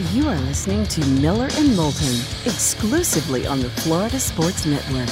You are listening to Miller and Moulton, exclusively on the Florida Sports Network.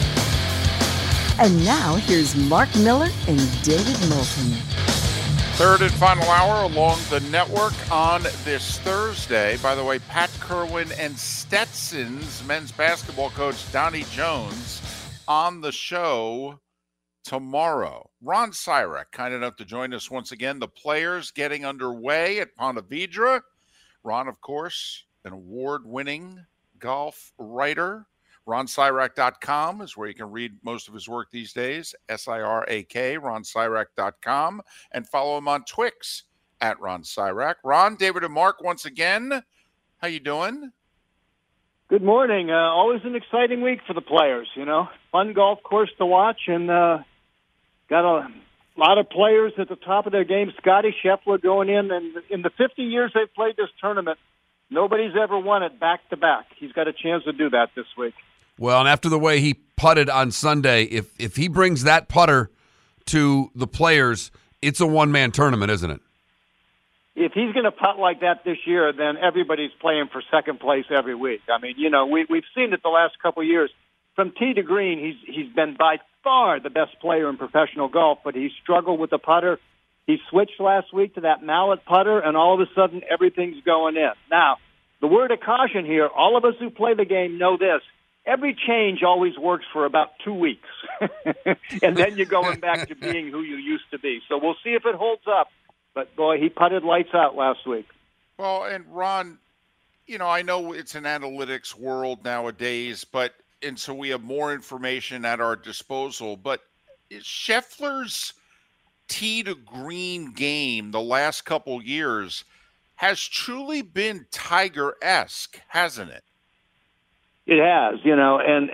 And now, here's Mark Miller and David Moulton. Third and final hour along the network on this Thursday. By the way, Pat Kerwin and Stetson's men's basketball coach Donnie Jones on the show tomorrow. Ron Syrek, kind enough to join us once again. The players getting underway at Ponte Vedra. Ron, of course, an award-winning golf writer. RonSyrak.com is where you can read most of his work these days. SIRAK, RonSyrak.com. And follow him on Twix at Ron Syrak. Ron, David, and Mark, once again, how you doing? Good morning. Always an exciting week for the players, you know. Fun golf course to watch, and got a lot of players at the top of their game. Scotty Scheffler going in, and in the 50 years they've played this tournament, nobody's ever won it back-to-back. He's got a chance to do that this week. Well, and after the way he putted on Sunday, if he brings that putter to the players, it's a one-man tournament, isn't it? If he's going to putt like that this year, then everybody's playing for second place every week. I mean, you know, we've seen it the last couple of years. From tee to green, he's been by far the best player in professional golf, but he struggled with the putter. He switched last week to that mallet putter, and all of a sudden, everything's going in. Now, the word of caution here, all of us who play the game know this. Every change always works for about 2 weeks, and then you're going back to being who you used to be. So we'll see if it holds up. But, boy, he putted lights out last week. Well, and Ron, you know, I know it's an analytics world nowadays, and so we have more information at our disposal, but is Scheffler's tee to green game the last couple years has truly been Tiger-esque, hasn't it? It has, you know, and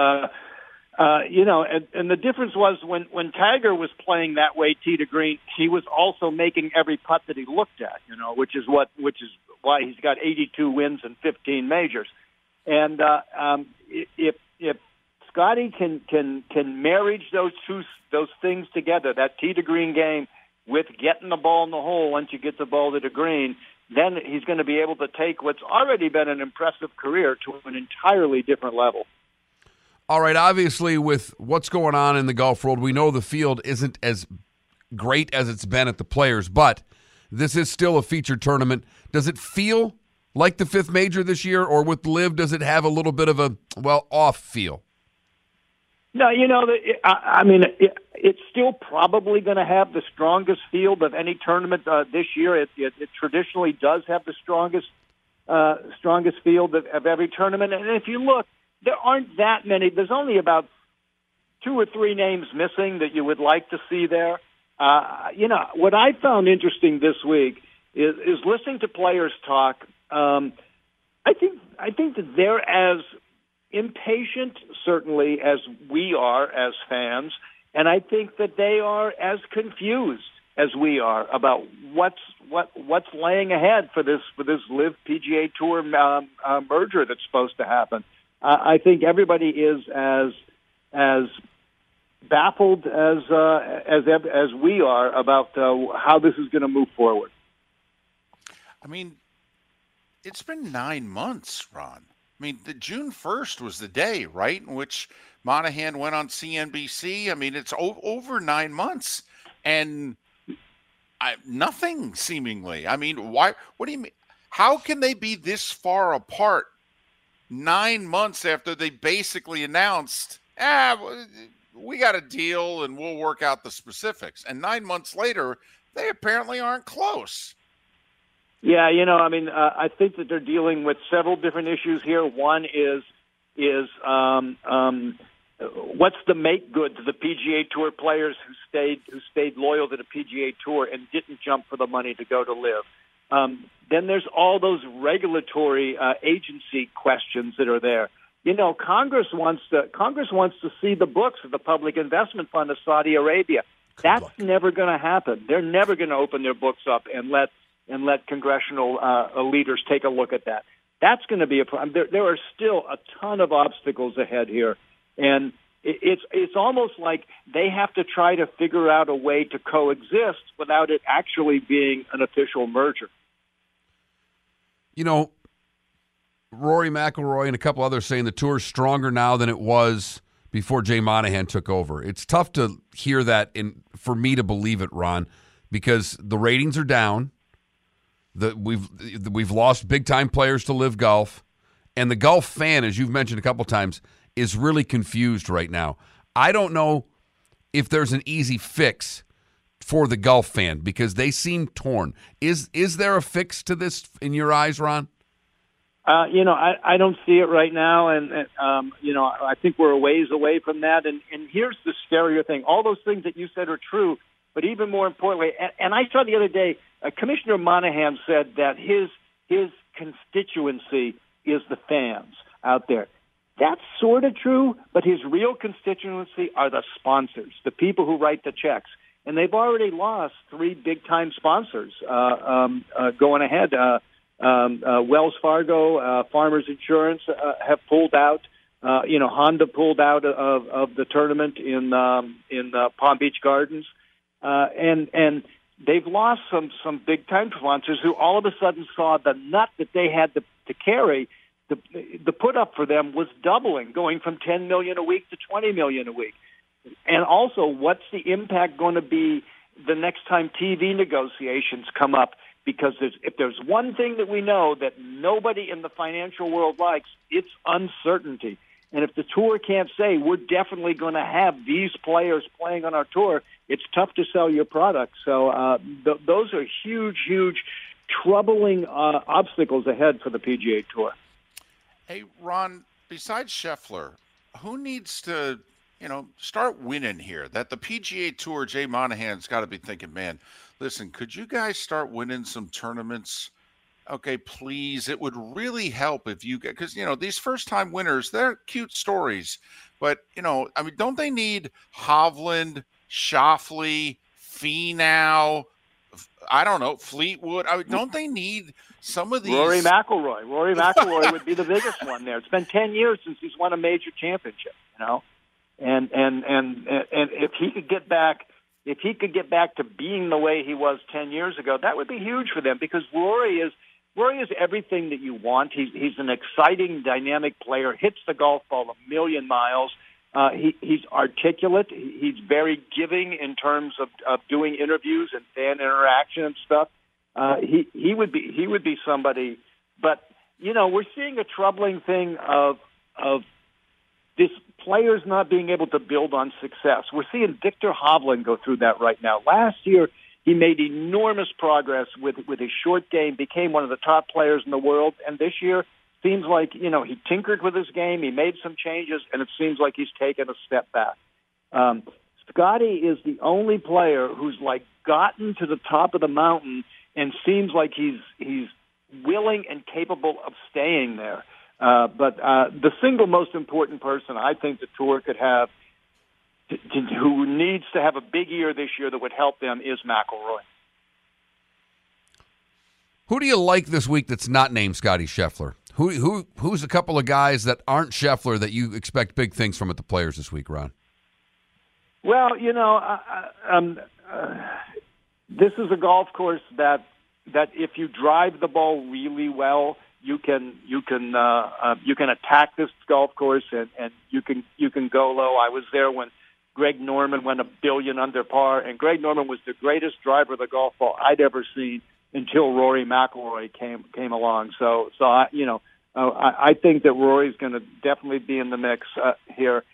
the difference was when Tiger was playing that way, tee to green, he was also making every putt that he looked at, you know, which is why he's got 82 wins and 15 majors. And if Scotty can marriage those things together, that tee to green game with getting the ball in the hole once you get the ball to the green, then he's going to be able to take what's already been an impressive career to an entirely different level. All right, obviously with what's going on in the golf world, we know the field isn't as great as it's been at the Players, but this is still a featured tournament. Does it feel like the fifth major this year, or with LIV, does it have a little bit of a, off feel? No, you know, it's still probably going to have the strongest field of any tournament this year. It traditionally does have the strongest field of every tournament. And if you look, there aren't that many. There's only about 2 or 3 names missing that you would like to see there. You know, what I found interesting this week is listening to players talk. I think that they're as impatient, certainly, as we are as fans, and I think that they are as confused as we are about what's laying ahead for this LIV PGA Tour merger that's supposed to happen. I think everybody is as baffled as we are about how this is going to move forward. I mean, it's been 9 months, Ron. I mean, the June 1st was the day, right, in which Monahan went on CNBC. I mean, it's over 9 months, and nothing seemingly. I mean, why? What do you mean? How can they be this far apart 9 months after they basically announced, we got a deal and we'll work out the specifics? And 9 months later, they apparently aren't close. Yeah, you know, I mean, I think that they're dealing with several different issues here. One is what's the make good to the PGA Tour players who stayed loyal to the PGA Tour and didn't jump for the money to go to LIV. Then there's all those regulatory agency questions that are there. You know, Congress wants to see the books of the Public Investment Fund of Saudi Arabia. That's never going to happen. They're never going to open their books up and let congressional leaders take a look at that. That's going to be a problem. There are still a ton of obstacles ahead here, and it's almost like they have to try to figure out a way to coexist without it actually being an official merger. you know, Rory McIlroy and a couple others saying the tour's stronger now than it was before Jay Monahan took over. It's tough to hear that and for me to believe it, Ron, because the ratings are down. We've lost big-time players to LIV Golf, and the golf fan, as you've mentioned a couple times, is really confused right now. I don't know if there's an easy fix for the golf fan because they seem torn. Is there a fix to this in your eyes, Ron? I don't see it right now, and I think we're a ways away from that. And here's the scarier thing: all those things that you said are true, but even more importantly, and I saw the other day, Commissioner Monahan said that his constituency is the fans out there. That's sort of true, but his real constituency are the sponsors, the people who write the checks. And they've already lost 3 big-time sponsors going ahead. Wells Fargo, Farmers Insurance have pulled out. Honda pulled out of the tournament in Palm Beach Gardens. And they've lost some big-time sponsors who all of a sudden saw the nut that they had to carry. The put up for them was doubling, going from $10 million a week to $20 million a week. And also, what's the impact going to be the next time TV negotiations come up? Because if there's one thing that we know that nobody in the financial world likes, it's uncertainty. And if the tour can't say, we're definitely going to have these players playing on our tour, it's tough to sell your product. So those are huge, huge, troubling obstacles ahead for the PGA Tour. Hey, Ron, besides Scheffler, who needs to, start winning here? That the PGA Tour, Jay Monahan's got to be thinking, man, listen, could you guys start winning some tournaments? Okay, please. It would really help if you get, because, these first-time winners, they're cute stories. But, don't they need Hovland, Schauffele, Finau, I don't know, Fleetwood? Don't they need some of these? Rory McIlroy would be the biggest one there. It's been 10 years since he's won a major championship, And if he could get back to being the way he was 10 years ago, that would be huge for them because Rory is everything that you want. He's an exciting, dynamic player, hits the golf ball a million miles. He's articulate. He's very giving in terms of doing interviews and fan interaction and stuff. He would be somebody. But we're seeing a troubling thing of this players not being able to build on success. We're seeing Victor Hovland go through that right now. Last year, he made enormous progress with his short game, became one of the top players in the world, and this year seems like, he tinkered with his game, he made some changes, and it seems like he's taken a step back. Scotty is the only player who's gotten to the top of the mountain and seems like he's willing and capable of staying there. But the single most important person I think the tour could have who needs to have a big year this year that would help them is McIlroy. Who do you like this week that's not named Scotty Scheffler? Who's a couple of guys that aren't Scheffler that you expect big things from at the Players this week, Ron? Well, this is a golf course that if you drive the ball really well, you can attack this golf course and you can go low. I was there when Greg Norman went $1 billion under par, and Greg Norman was the greatest driver of the golf ball I'd ever seen until Rory McIlroy came along. So I think that Rory's going to definitely be in the mix here.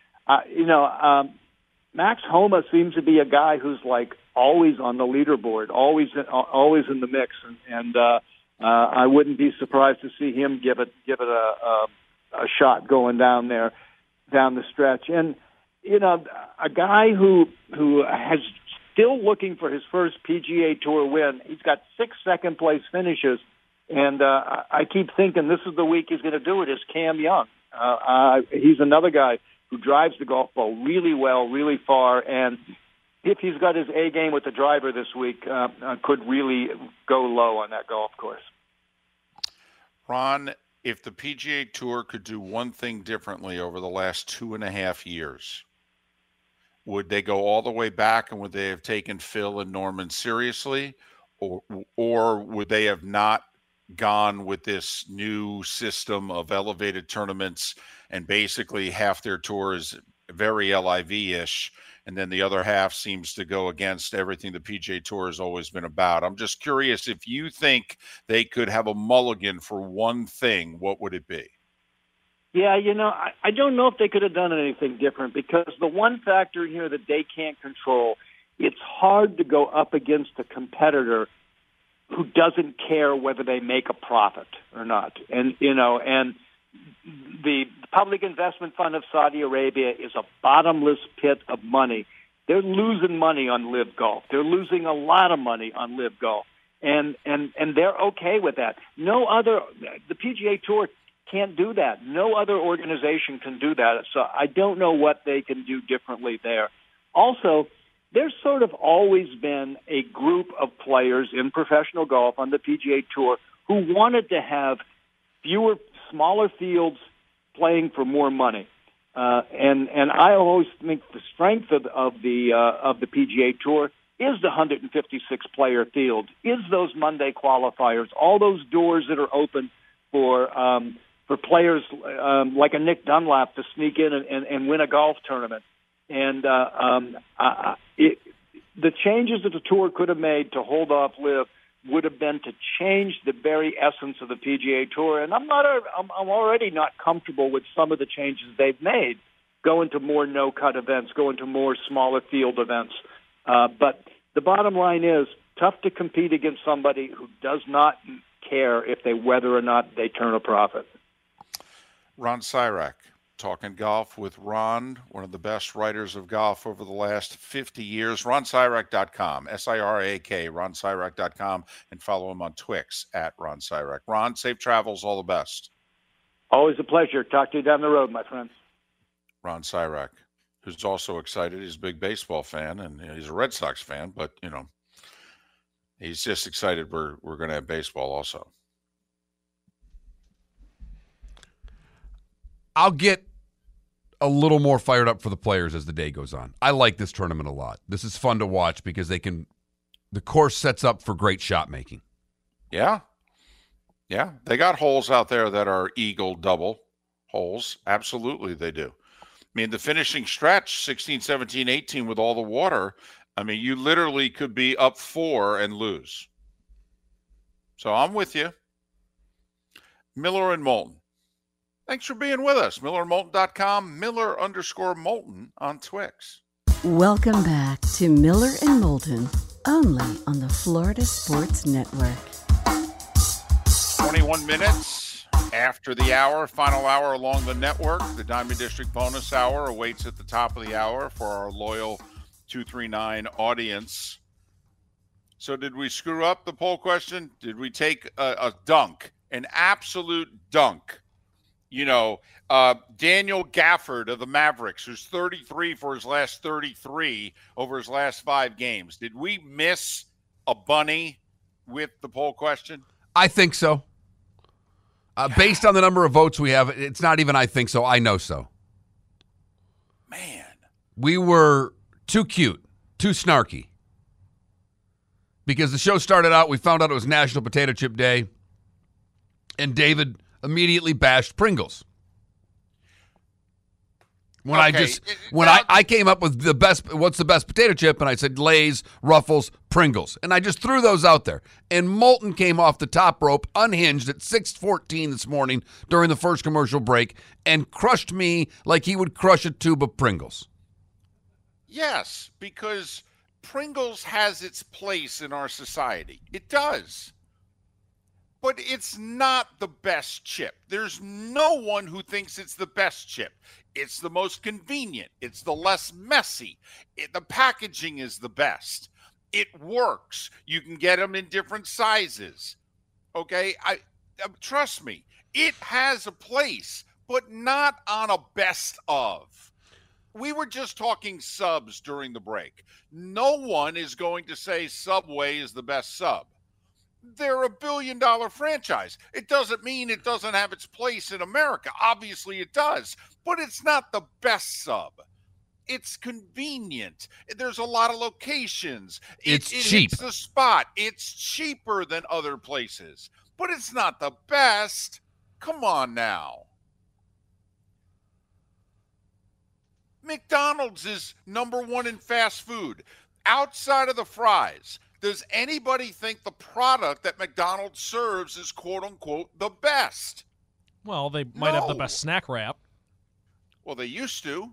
Max Homa seems to be a guy who's always on the leaderboard, always in the mix, and I wouldn't be surprised to see him give it a shot going down the stretch. And a guy who has still looking for his first PGA Tour win. He's got 6 second-place finishes, and I keep thinking this is the week he's going to do it, is Cam Young. He's another guy who drives the golf ball really well, really far, and if he's got his A game with the driver this week, could really go low on that golf course. Ron, if the PGA Tour could do one thing differently over the last 2.5 years, would they go all the way back and would they have taken Phil and Norman seriously, or would they have not gone with this new system of elevated tournaments, and basically half their tour is very LIV-ish, and then the other half seems to go against everything the PGA Tour has always been about. I'm just curious, if you think they could have a mulligan for one thing, what would it be? Yeah, I don't know if they could have done anything different, because the one factor here that they can't control, it's hard to go up against a competitor who doesn't care whether they make a profit or not. And the Public Investment Fund of Saudi Arabia is a bottomless pit of money. They're losing money on LIV Golf. They're losing a lot of money on LIV Golf. And they're okay with that. The PGA Tour can't do that. No other organization can do that. So I don't know what they can do differently there. Also, there's sort of always been a group of players in professional golf on the PGA Tour who wanted to have smaller fields playing for more money. And I always think the strength of the PGA Tour is the 156 player field, is those Monday qualifiers, all those doors that are open for players like a Nick Dunlap to sneak in and win a golf tournament. And the changes that the Tour could have made to hold off LIV would have been to change the very essence of the PGA Tour. And I'm already not comfortable with some of the changes they've made, going to more no-cut events, going to more smaller field events. But the bottom line is, tough to compete against somebody who does not care whether or not they turn a profit. Ron Sirak, talking golf with Ron, one of the best writers of golf over the last 50 years. RonSirak.com, SIRAK, RonSirak.com, and follow him on Twix at Ron Sirak. Ron, safe travels, all the best. Always a pleasure. Talk to you down the road, my friends. Ron Sirak, who's also excited. He's a big baseball fan, and he's a Red Sox fan, but, he's just excited we're going to have baseball also. I'll get a little more fired up for the players as the day goes on. I like this tournament a lot. This is fun to watch because the course sets up for great shot making. Yeah. Yeah. They got holes out there that are eagle double holes. Absolutely they do. I mean, the finishing stretch, 16, 17, 18 with all the water, you literally could be up 4 and lose. So I'm with you. Miller and Moulton. Thanks for being with us. MillerandMoulton.com, Miller_Moulton on Twix. Welcome back to Miller and Moulton, only on the Florida Sports Network. 21 minutes after the hour, final hour along the network. The Diamond District bonus hour awaits at the top of the hour for our loyal 239 audience. So did we screw up the poll question? Did we take a dunk, an absolute dunk? Daniel Gafford of the Mavericks, who's 33 for his last 33 over his last 5 games. Did we miss a bunny with the poll question? I think so. Based on the number of votes we have, it's not even I think so, I know so. Man. We were too cute, too snarky. Because the show started out, we found out it was National Potato Chip Day, and David immediately bashed Pringles. I came up with what's the best potato chip, and I said Lay's, Ruffles, Pringles. And I just threw those out there. And Moulton came off the top rope, unhinged at 6:14 this morning during the first commercial break, and crushed me like he would crush a tube of Pringles. Yes, because Pringles has its place in our society. It does. But it's not the best chip. There's no one who thinks it's the best chip. It's the most convenient. It's the less messy. The packaging is the best. It works. You can get them in different sizes. Okay? Trust me, it has a place, but not on a best of. We were just talking subs during the break. No one is going to say Subway is the best sub. They're a $1 billion franchise. It doesn't mean it doesn't have its place in America. Obviously it does, but it's not the best sub. It's convenient. There's a lot of locations. It's cheap. It's the spot. It's cheaper than other places. but it's not the best. Come on now. McDonald's is number one in fast food. Outside of the fries, does anybody think the product that McDonald's serves is quote-unquote the best? Well, they might have the best snack wrap. Well, they used to.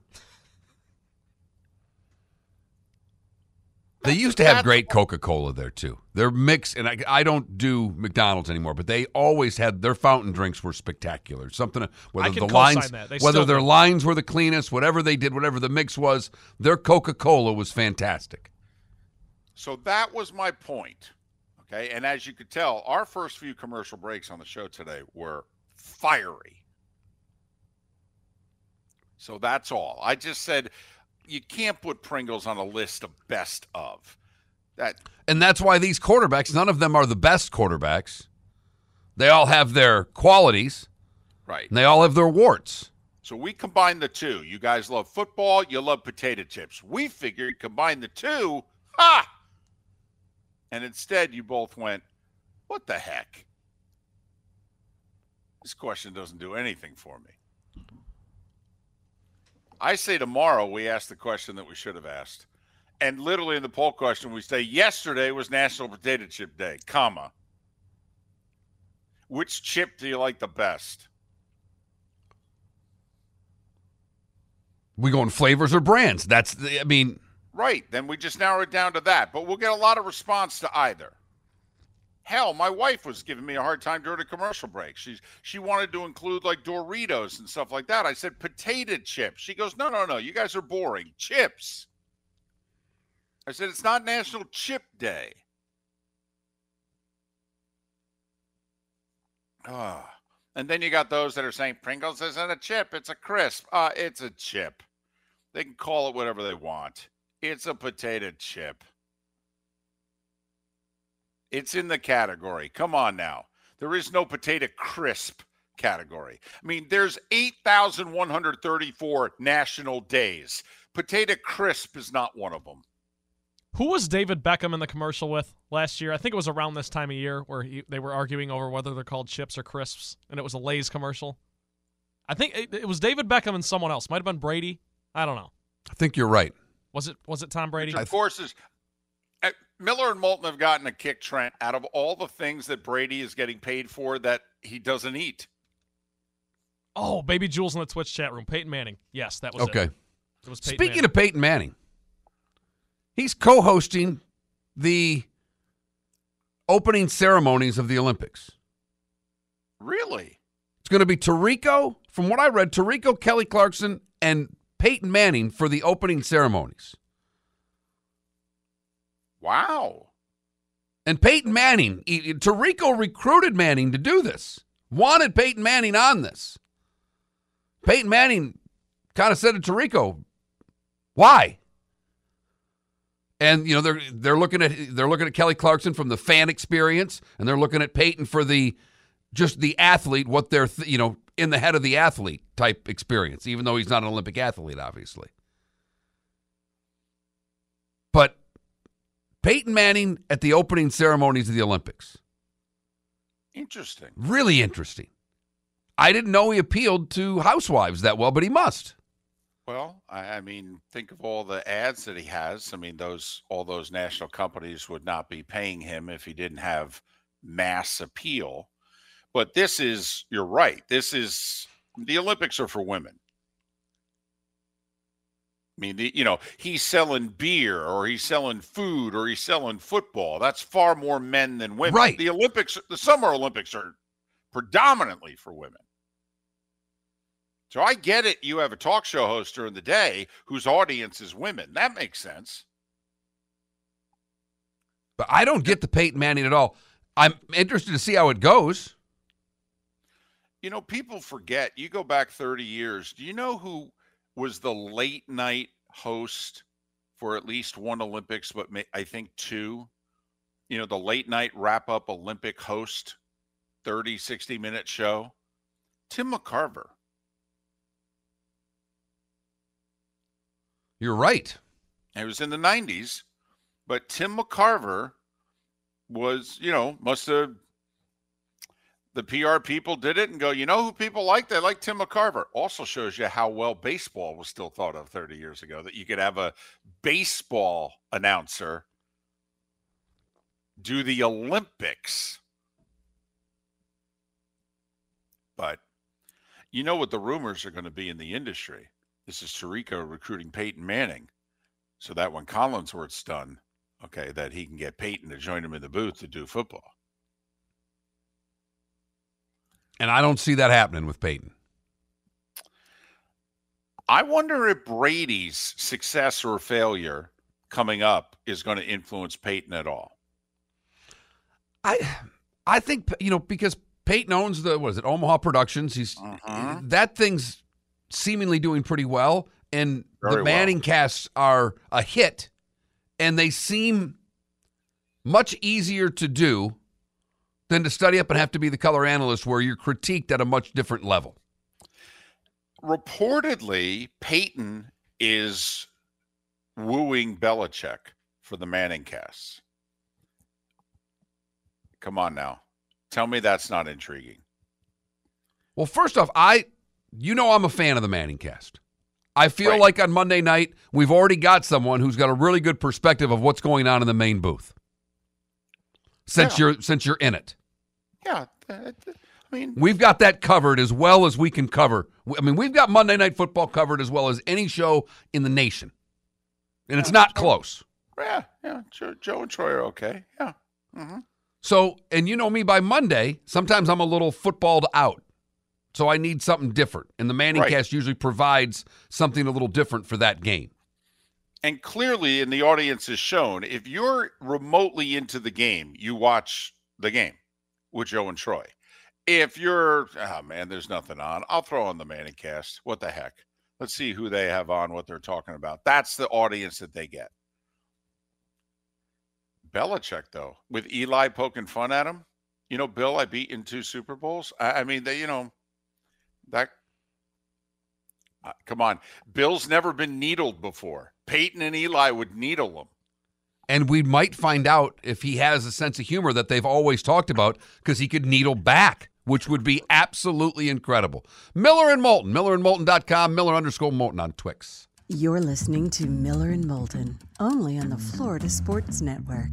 They used to have great Coca-Cola there, too. Their mix, and I don't do McDonald's anymore, but they always had their fountain drinks were spectacular. Something, whether the lines, whether their lines were the cleanest, whatever they did, whatever the mix was, their Coca-Cola was fantastic. So that was my point, okay? And as you could tell, our first few commercial breaks on the show today were fiery. So that's all. I just said you can't put Pringles on a list of best of. And that's why these quarterbacks, none of them are the best quarterbacks. They all have their qualities. Right. And they all have their warts. So we combine the two. You guys love football. You love potato chips. We figured combine the two. Ha! And instead you both went, what the heck? This question doesn't do anything for me. I say tomorrow we ask the question that we should have asked. And literally in the poll question, we say yesterday was National Potato Chip Day, comma. Which chip do you like the best? We going flavors or brands? Right. Then we just narrow it down to that. But we'll get a lot of response to either. Hell, my wife was giving me a hard time during the commercial break. She wanted to include like Doritos and stuff like that. I said potato chips. She goes, no. You guys are boring. Chips. I said, it's not National Chip Day. And then you got those that are saying Pringles isn't a chip. It's a crisp. It's a chip. They can call it whatever they want. It's a potato chip. It's in the category. Come on now. There is no potato crisp category. I mean, there's 8,134 national days. Potato crisp is not one of them. Who was David Beckham in the commercial with last year? I think it was around this time of year where they were arguing over whether they're called chips or crisps, and it was a Lay's commercial. I think it was David Beckham and someone else. Might have been Brady. I don't know. I think you're right. Was it Tom Brady? Of course, Miller and Moulton have gotten a kick, Trent, out of all the things that Brady is getting paid for that he doesn't eat. Oh, Baby Jules in the Twitch chat room. Peyton Manning. Yes, that was okay. It was Peyton Speaking Manning. of Peyton Manning, he's co-hosting the opening ceremonies of the Olympics. Really? It's going to be Tirico, from what I read, Tirico, Kelly Clarkson, and Peyton Manning for the opening ceremonies. Wow. And Peyton Manning, Tirico recruited Manning to do this, wanted Peyton Manning on this. Peyton Manning kind of said to Tirico, why? And they're looking at Kelly Clarkson from the fan experience, and they're looking at Peyton for the athlete, what they're in the head of the athlete type experience, even though he's not an Olympic athlete, obviously. But Peyton Manning at the opening ceremonies of the Olympics. Interesting. Really interesting. I didn't know he appealed to housewives that well, but he must. Well, I mean, think of all the ads that he has. I mean, all those national companies would not be paying him if he didn't have mass appeal. But you're right. The Olympics are for women. I mean, he's selling beer or he's selling food or he's selling football. That's far more men than women. Right. The Summer Olympics are predominantly for women. So I get it. You have a talk show host during the day whose audience is women. That makes sense. But I don't get the Peyton Manning at all. I'm interested to see how it goes. People forget. You go back 30 years. Do you know who was the late night host for at least one Olympics, but I think two? The late night wrap-up Olympic host, 30, 60-minute show? Tim McCarver. You're right. It was in the 90s, but Tim McCarver was, must have The PR people did it and go, you know who people like? They like Tim McCarver. Also shows you how well baseball was still thought of 30 years ago, that you could have a baseball announcer do the Olympics. But you know what the rumors are going to be in the industry. This is Tirico recruiting Peyton Manning so that when Collinsworth's done, okay, that he can get Peyton to join him in the booth to do football. And I don't see that happening with Peyton. I wonder if Brady's success or failure coming up is going to influence Peyton at all. I think, because Peyton owns Omaha Productions. That thing's seemingly doing pretty well, and the Manning casts are a hit, and they seem much easier to do than to study up and have to be the color analyst where you're critiqued at a much different level. Reportedly, Peyton is wooing Belichick for the Manning casts. Come on now. Tell me that's not intriguing. Well, first off, I'm a fan of the Manning cast. I feel like on Monday night, we've already got someone who's got a really good perspective of what's going on in the main booth. Since you're in it. Yeah. We've got that covered as well as we can cover. We've got Monday Night Football covered as well as any show in the nation. And it's not close. Yeah. Joe and Troy are okay. Yeah. Mm-hmm. So, and you know me, by Monday, sometimes I'm a little footballed out. So I need something different. And the Manning cast usually provides something a little different for that game. And clearly, in the audience is shown, if you're remotely into the game, you watch the game with Joe and Troy. If you're, there's nothing on, I'll throw on the Manning cast. What the heck? Let's see who they have on, what they're talking about. That's the audience that they get. Belichick, though, with Eli poking fun at him. Bill, I beat in 2 Super Bowls. Come on. Bill's never been needled before. Peyton and Eli would needle him. And we might find out if he has a sense of humor that they've always talked about, because he could needle back, which would be absolutely incredible. Miller and Moulton, millerandmoulton.com, Miller_Moulton on Twix. You're listening to Miller and Moulton, only on the Florida Sports Network.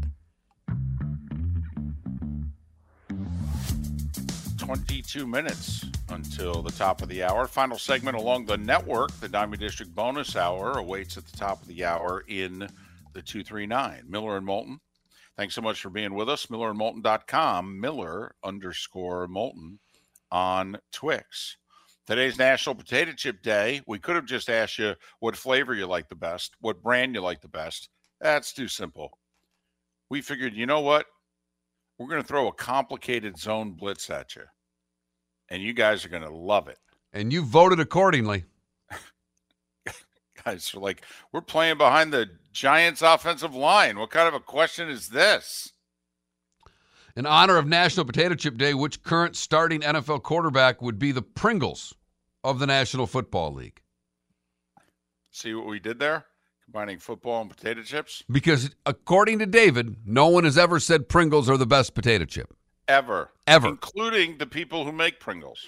22 minutes until the top of the hour. Final segment along the network. The Diamond District bonus hour awaits at the top of the hour in the 239. Miller and Moulton. Thanks so much for being with us. millerandmoulton.com, Miller_Moulton on Twix. Today's National Potato Chip Day. We could have just asked you what flavor you like the best, what brand you like the best. That's too simple. We figured, you know what? We're going to throw a complicated zone blitz at you, and you guys are going to love it. And you voted accordingly. Guys are like, we're playing behind the Giants' offensive line. What kind of a question is this? In honor of National Potato Chip Day, which current starting NFL quarterback would be the Pringles of the National Football League? See what we did there? Combining football and potato chips? Because according to David, no one has ever said Pringles are the best potato chip. Ever. Including the people who make Pringles.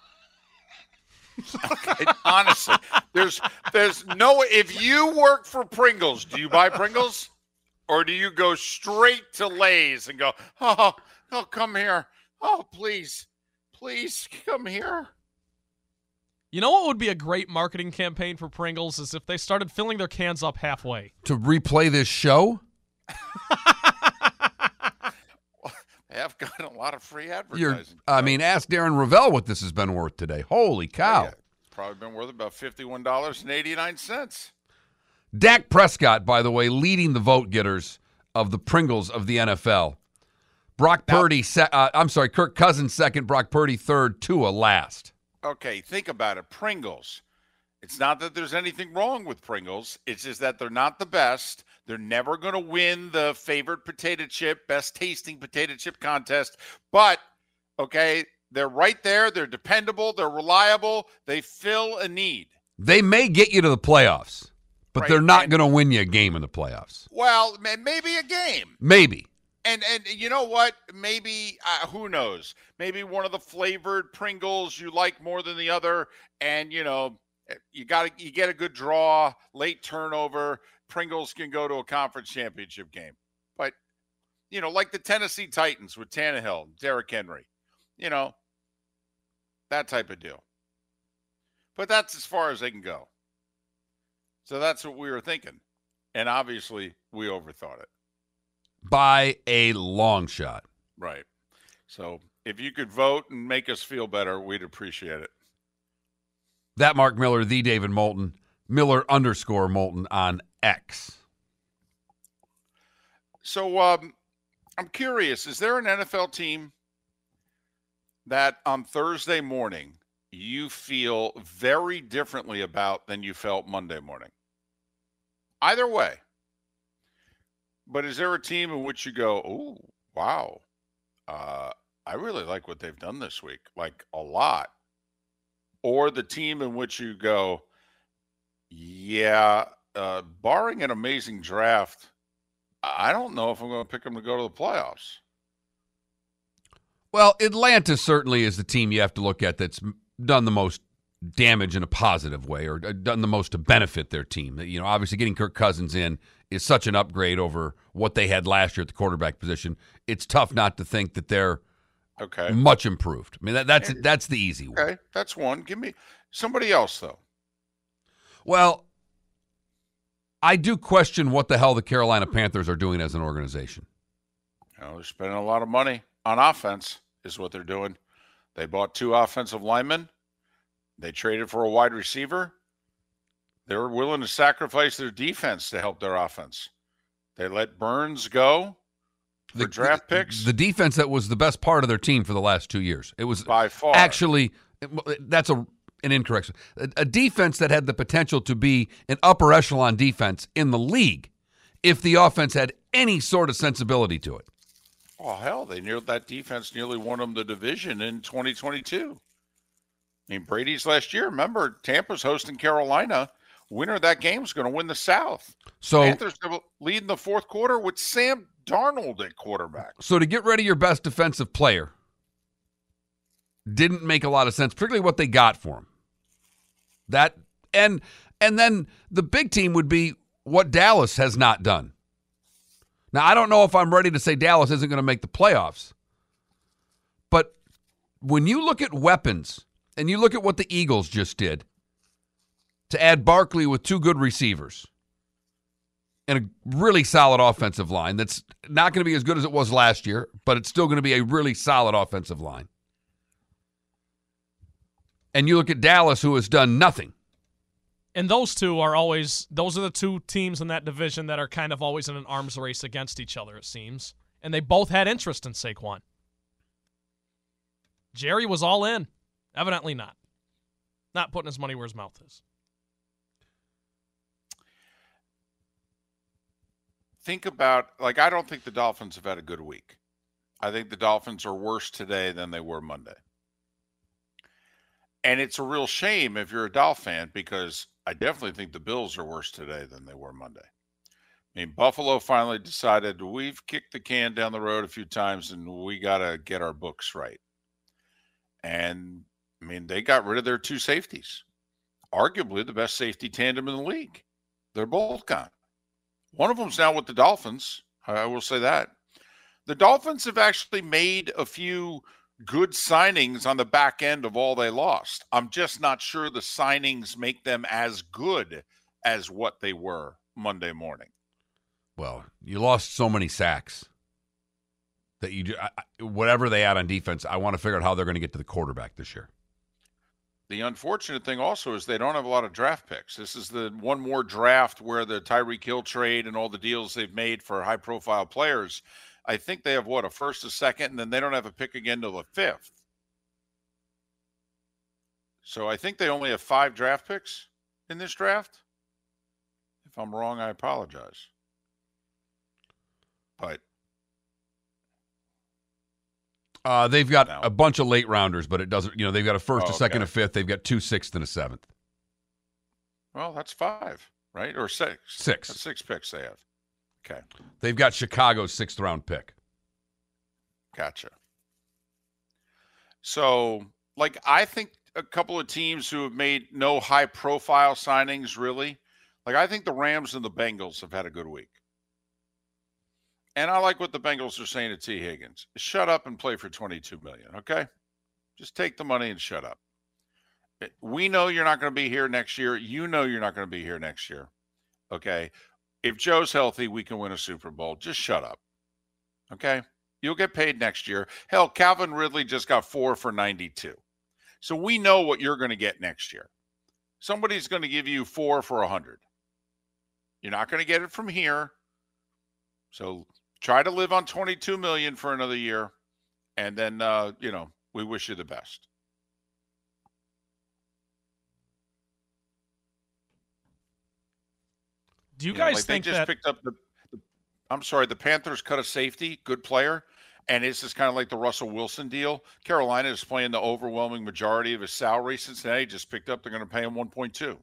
Okay, honestly, there's no, if you work for Pringles, do you buy Pringles? Or do you go straight to Lay's and go, oh, come here. Oh, please come here. You know what would be a great marketing campaign for Pringles is if they started filling their cans up halfway. To replay this show? They have gotten a lot of free advertising. Ask Darren Ravel what this has been worth today. Holy cow. Yeah, it's probably been worth about $51.89. Dak Prescott, by the way, leading the vote getters of the Pringles of the NFL. Kirk Cousins second, Brock Purdy third, Tua last. Okay, think about it. Pringles. It's not that there's anything wrong with Pringles. It's just that they're not the best. They're never going to win the favorite potato chip, best tasting potato chip contest. But, okay, they're right there. They're dependable. They're reliable. They fill a need. They may get you to the playoffs, but they're not going to win you a game in the playoffs. Well, maybe a game. Maybe. And you know what? Maybe who knows? Maybe one of the flavored Pringles you like more than the other, and you get a good draw, late turnover. Pringles can go to a conference championship game, but like the Tennessee Titans with Tannehill, Derrick Henry, that type of deal. But that's as far as they can go. So that's what we were thinking, and obviously we overthought it. By a long shot. Right. So if you could vote and make us feel better, we'd appreciate it. That Mark Miller, the David Moulton, Miller_Moulton on X. So I'm curious, is there an NFL team that on Thursday morning you feel very differently about than you felt Monday morning? Either way. But is there a team in which you go, oh, wow, I really like what they've done this week, like a lot? Or the team in which you go, yeah, barring an amazing draft, I don't know if I'm going to pick them to go to the playoffs. Well, Atlanta certainly is the team you have to look at that's done the most damage in a positive way, or done the most to benefit their team. Obviously getting Kirk Cousins in is such an upgrade over what they had last year at the quarterback position. It's tough not to think that they're much improved. I mean, that's the easy one. Okay, that's one. Give me somebody else, though. Well, I do question what the hell the Carolina Panthers are doing as an organization. They're spending a lot of money on offense is what they're doing. They bought 2 offensive linemen. They traded for a wide receiver. They were willing to sacrifice their defense to help their offense. They let Burns go for draft picks. The defense that was the best part of their team for the last 2 years. It was by far. Actually, that's an incorrect. A defense that had the potential to be an upper echelon defense in the league if the offense had any sort of sensibility to it. Oh, hell, that defense nearly won them the division in 2022. I mean, Brady's last year, remember, Tampa's hosting Carolina. Winner of that game is going to win the South. So Panthers going to lead in the fourth quarter with Sam Darnold at quarterback. So to get rid of your best defensive player didn't make a lot of sense, particularly what they got for him. That and then the big team would be what Dallas has not done. Now, I don't know if I'm ready to say Dallas isn't going to make the playoffs. But when you look at weapons and you look at what the Eagles just did to add Barkley with 2 good receivers and a really solid offensive line that's not going to be as good as it was last year, but it's still going to be a really solid offensive line. And you look at Dallas, who has done nothing. And those are the 2 teams in that division that are kind of always in an arms race against each other, it seems. And they both had interest in Saquon. Jerry was all in. Evidently not. Not putting his money where his mouth is. Think about, I don't think the Dolphins have had a good week. I think the Dolphins are worse today than they were Monday. And it's a real shame if you're a Dolphin fan, because I definitely think the Bills are worse today than they were Monday. I mean, Buffalo finally decided we've kicked the can down the road a few times and we got to get our books right. And, I mean, they got rid of their 2 safeties. Arguably the best safety tandem in the league. They're both gone. One of them's now with the Dolphins. I will say that. The Dolphins have actually made a few good signings on the back end of all they lost. I'm just not sure the signings make them as good as what they were Monday morning. Well, you lost so many sacks that you do. Whatever they add on defense, I want to figure out how they're going to get to the quarterback this year. The unfortunate thing also is they don't have a lot of draft picks. This is the one more draft where the Tyreek Hill trade and all the deals they've made for high-profile players, I think they have, a first, a second, and then they don't have a pick again till the 5th. So I think they only have 5 draft picks in this draft. If I'm wrong, I apologize. But they've got a bunch of late rounders, but it doesn't, they've got a first, a second, a 5th. They've got 2 6th and a 7th. Well, that's 5, right? Or 6? 6. That's 6 picks they have. Okay. They've got Chicago's 6th round pick. Gotcha. So, like, I think a couple of teams who have made no high-profile signings, really, like, I think the Rams and the Bengals have had a good week. And I like what the Bengals are saying to T. Higgins. Shut up and play for $22 million, okay? Just take the money and shut up. We know you're not going to be here next year. You know you're not going to be here next year, okay? If Joe's healthy, we can win a Super Bowl. Just shut up, okay? You'll get paid next year. Hell, Calvin Ridley just got 4 for 92. So we know what you're going to get next year. Somebody's going to give you 4 for 100. You're not going to get it from here. So try to live on $22 million for another year, and then we wish you the best. Do you guys think they just picked up the Panthers cut a safety, good player, and it's just kind of like the Russell Wilson deal. Carolina is playing the overwhelming majority of his salary. Cincinnati just picked up, they're going to pay him 1.2.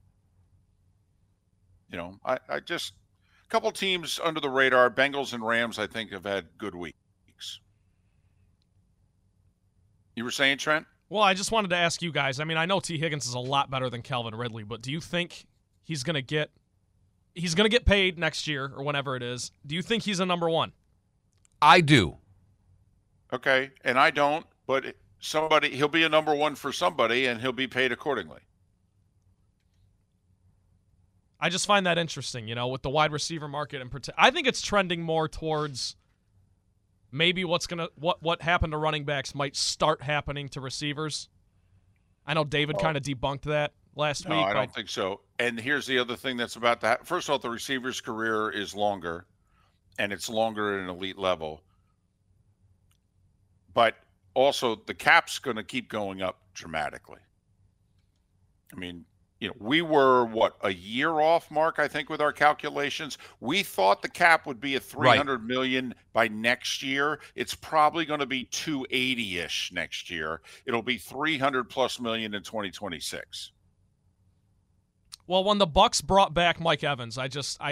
I just a couple teams under the radar, Bengals and Rams, I think have had good weeks. You were saying, Trent? Well, I just wanted to ask you guys. I mean, I know T. Higgins is a lot better than Calvin Ridley, but do you think he's going to get paid next year or whenever it is? Do you think he's a number one? I do. Okay, and I don't, but he'll be a number one for somebody, and he'll be paid accordingly. I just find that interesting, with the wide receiver market in particular. I think it's trending more towards maybe what happened to running backs might start happening to receivers. I know David kind of debunked that last week. No, I don't think so. And here's the other thing that's about to happen. First of all, the receiver's career is longer, and it's longer at an elite level. But also, the cap's going to keep going up dramatically. I mean, we were, a year off, Mark, I think, with our calculations. We thought the cap would be at $300 million by next year. It's probably going to be $280-ish next year. It'll be $300+ million in 2026. Well, when the Bucs brought back Mike Evans, I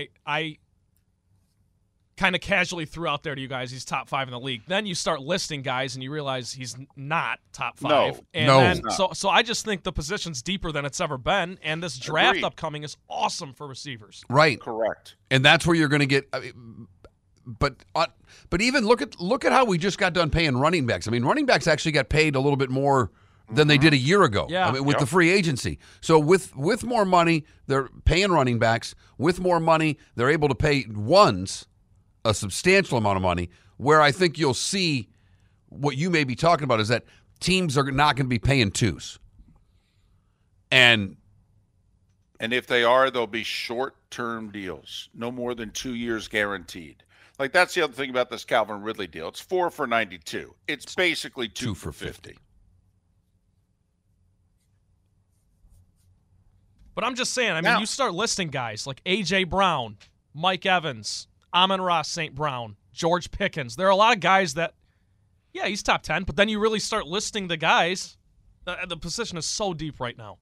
kind of casually threw out there to you guys, he's top 5 in the league. Then you start listing guys, and you realize he's not top 5. So I just think the position's deeper than it's ever been, and this draft upcoming is awesome for receivers. Right. Correct. And that's where you're going to get. But even look at how we just got done paying running backs. I mean, running backs actually got paid a little bit more than they did a year ago. Yeah. With the free agency. So with more money, they're paying running backs. With more money, they're able to pay ones a substantial amount of money. Where I think you'll see what you may be talking about is that teams are not going to be paying twos. And if they are, they'll be short-term deals, no more than 2 years guaranteed. Like, that's the other thing about this Calvin Ridley deal. It's 4 for 92. It's basically 2 for 50. But I'm just saying, you start listing guys like A.J. Brown, Mike Evans, Amon-Ra St. Brown, George Pickens. There are a lot of guys that, he's top 10, but then you really start listing the guys. The position is so deep right now.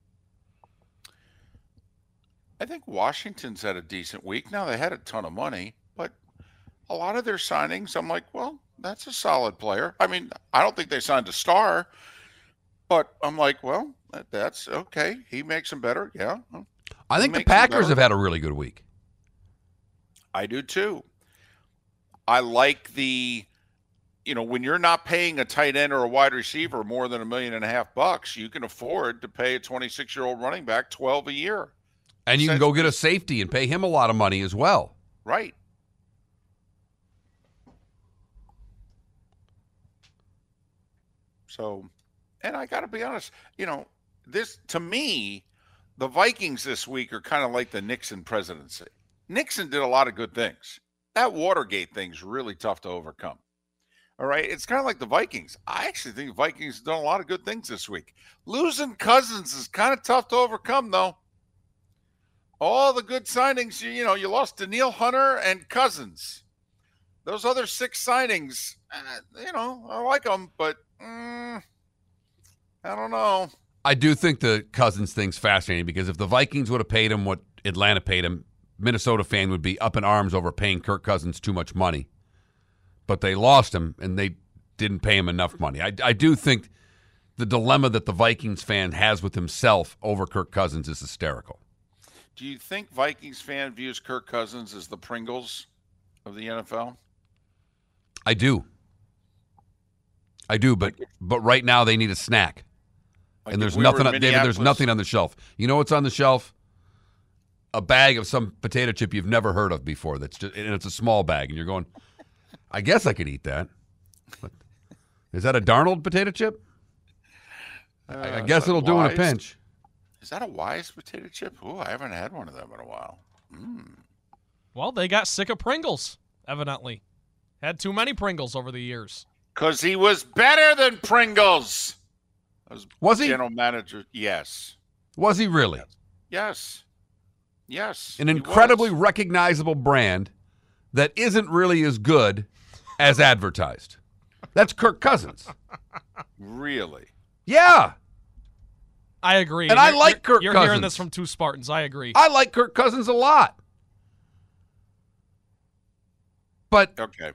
I think Washington's had a decent week. Now, they had a ton of money, but a lot of their signings, I'm like, well, that's a solid player. I mean, I don't think they signed a star, but I'm like, well, that's okay. He makes them better. Yeah. I think the Packers have had a really good week. I do too. I like when you're not paying a tight end or a wide receiver more than $1.5 million, you can afford to pay a 26-year-old running back $12 a year. And you can go get a safety and pay him a lot of money as well. Right. So, and I got to be honest, this, to me, the Vikings this week are kind of like the Nixon presidency. Nixon did a lot of good things. That Watergate thing's really tough to overcome. All right? It's kind of like the Vikings. I actually think the Vikings have done a lot of good things this week. Losing Cousins is kind of tough to overcome, though. All the good signings, you lost Danielle Hunter and Cousins. Those other 6 signings, I like them, but I don't know. I do think the Cousins thing's fascinating because if the Vikings would have paid him what Atlanta paid him, Minnesota fan would be up in arms over paying Kirk Cousins too much money. But they lost him, and they didn't pay him enough money. I do think the dilemma that the Vikings fan has with himself over Kirk Cousins is hysterical. Do you think Vikings fan views Kirk Cousins as the Pringles of the NFL? I do, but right now they need a snack. Like and there's if we nothing, were in David, there's Minneapolis- nothing on the shelf. You know what's on the shelf? A bag of some potato chip you've never heard of before. And it's a small bag, and you're going, I guess I could eat that. But is that a Darnold potato chip? I guess it'll do in a pinch. Is that a Wise potato chip? Ooh, I haven't had one of them in a while. Well, they got sick of Pringles, evidently. Had too many Pringles over the years. Because he was better than Pringles. Was he? General manager, yes. Was he really? Yes. An he incredibly was. recognizable brand that isn't really as good as advertised. That's Kirk Cousins. Really? Yeah. I agree. And I like Kirk You're Cousins. hearing this from two Spartans. I agree. I like Kirk Cousins a lot. But Okay.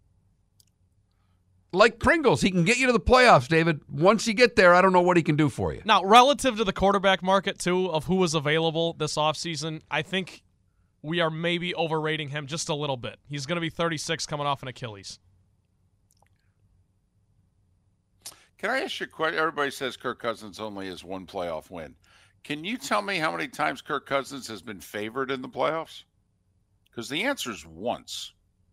like Pringles, he can get you to the playoffs, David. Once you get there, I don't know what he can do for you. Now, relative to the quarterback market, too, of who was available this offseason, I think we are maybe overrating him just a little bit. He's going to be 36 coming off an Achilles. Can I ask you a question? Everybody says Kirk Cousins only has one playoff win. Can you tell me how many times Kirk Cousins has been favored in the playoffs? Because the answer is once.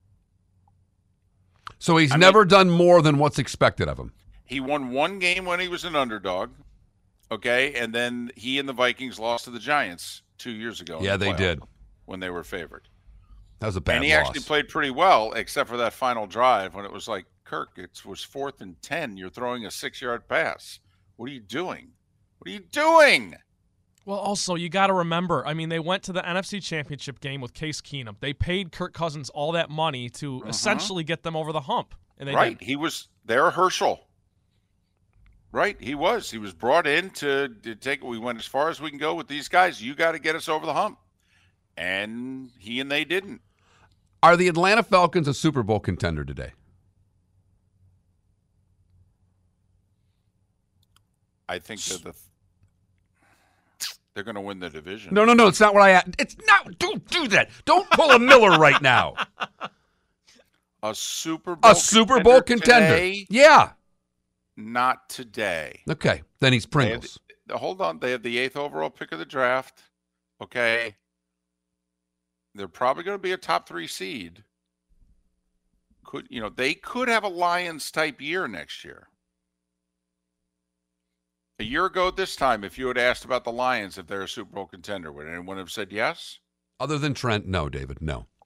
So he's never done more than what's expected of him. He won one game when he was an underdog, okay? And then he and the Vikings lost to the Giants 2 years ago. in Yeah, the they playoff did. When they were favored. That was a bad And he loss. actually played pretty well, except for that final drive when it was like, Kirk, it was 4th and 10. You're throwing a 6-yard pass. What are you doing? What are you doing? Well, also, you got to remember, I mean, they went to the NFC Championship game with Case Keenum. They paid Kirk Cousins all that money to essentially get them over the hump. And they Right. did. He was their Herschel. Right. He was. He was brought in to take. We went as far as we can go with these guys. You got to get us over the hump. And they didn't. Are the Atlanta Falcons a Super Bowl contender today? I think they're going to win the division. No. It's not what I. It's not. Don't do that. Don't pull a Miller right now. A Super Bowl contender. Today? Yeah. Not today. Okay. Then he's Pringles. Hold on. They have the 8th overall pick of the draft. Okay. They're probably going to be a top 3 seed. They could have a Lions type year next year. A year ago at this time, if you had asked about the Lions if they're a Super Bowl contender, would anyone have said yes? Other than Trent, no, David, no.